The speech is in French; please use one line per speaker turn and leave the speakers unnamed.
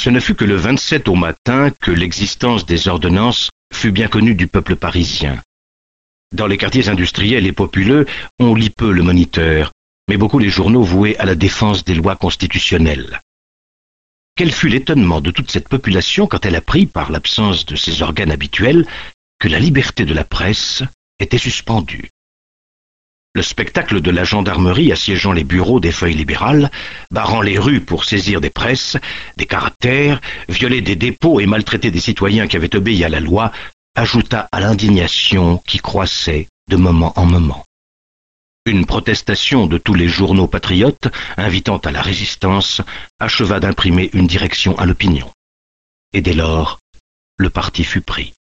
Ce ne fut que le 27 au matin que l'existence des ordonnances fut bien connue du peuple parisien. Dans les quartiers industriels et populeux, on lit peu le Moniteur, mais beaucoup les journaux voués à la défense des lois constitutionnelles. Quel fut l'étonnement de toute cette population quand elle apprit, par l'absence de ses organes habituels, que la liberté de la presse était suspendue. Le spectacle de la gendarmerie assiégeant les bureaux des feuilles libérales, barrant les rues pour saisir des presses, des caractères, violer des dépôts et maltraiter des citoyens qui avaient obéi à la loi, ajouta à l'indignation qui croissait de moment en moment. Une protestation de tous les journaux patriotes, invitant à la résistance, acheva d'imprimer une direction à l'opinion. Et dès lors, le parti fut pris.